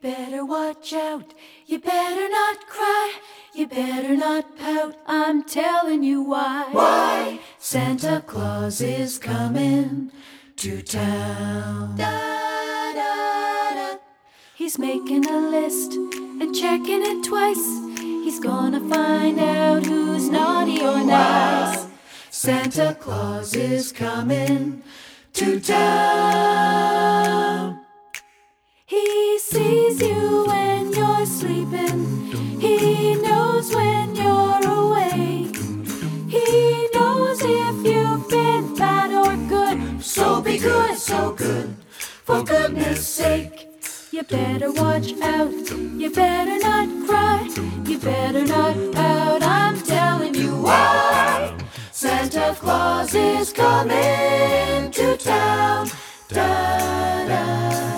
better watch out. You better not cry. You better not pout. I'm telling you why. Why? Santa Claus is coming to town. Da, da, da. He's making a list and checking it twice. He's gonna find out who's naughty or nice. Santa Claus is coming to town. He sees you when you're sleeping. He knows when you're awake. He knows if you've been bad or good. So be good, so good, For goodness sake, you better watch out. You better not cry. You better not pout. I'm telling you why. Santa Claus is coming to town. Da, da.